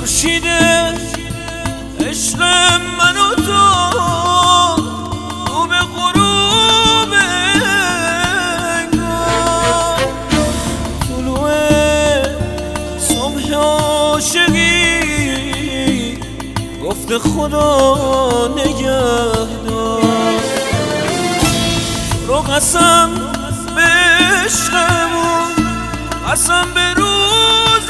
خورشید عشق من و تو رو به غروب انگار طلوع صبح عاشقی گفته خدا نگهدار رو قسم به عشقمون قسم به روز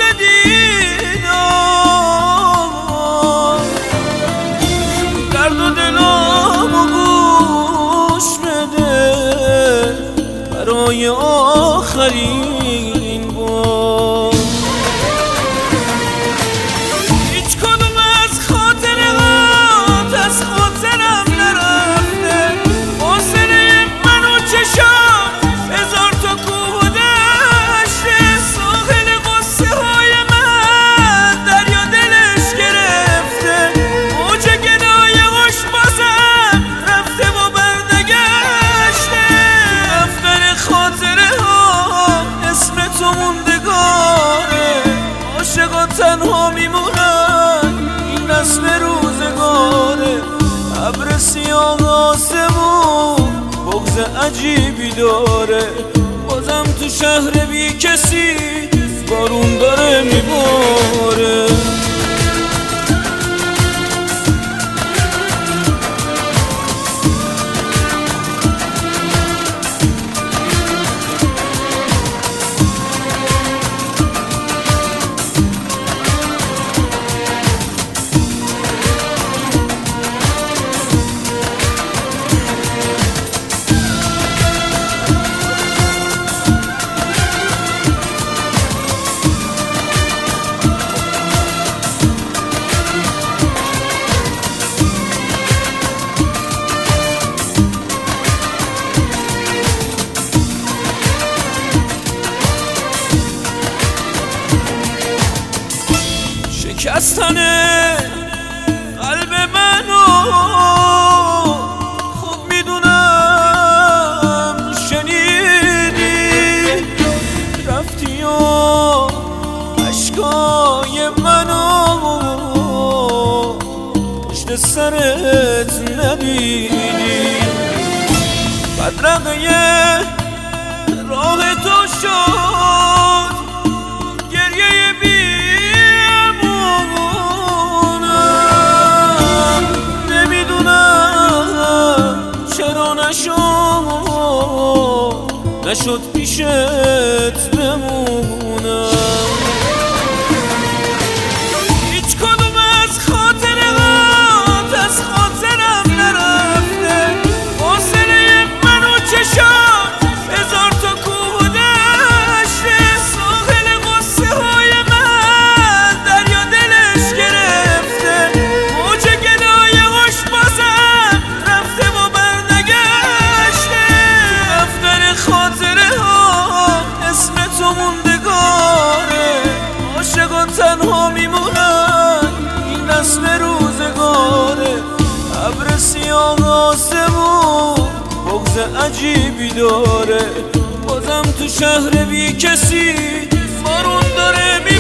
دیدار درد و دلامو گوش بده برای آخرین بار هیچ کدوم از خاطرات از خاطرم نرفته حاصله من و چشام هزار تا کوه و دشته ساحل قصه های من دریا دلش گرفته موج گدای هاش بازم رفته و برنگشته دفتر خاطره ها اسم تو موندگاره عاشقا تنها میمونن این نسل روزگاره ابر سیاه آسمون بغض عجیبی داره بازم تو شهر بی کسی بارون داره میباره شکستن قلب منو خوب میدونم شنیدی رفتی و عشقای منو پشت سرت ندیدی بدرقه راه تو شد گریه بی نشد پیشت بمونم هیچ کدوم از خاطرات از خاطرم نرفته حاصله من و چشام هزار تا کوه و دشته ساحل قصه های من دریا دلش گرفته موج گدای هاش بازم رفته و برنگشته دفتر خاطره ها اسم تو موندگاره عاشقا تنها میمونن این نسل روزگاره ابر سیاه آسمون بغض عجیبی داره بازم تو شهر بی کسی بارون داره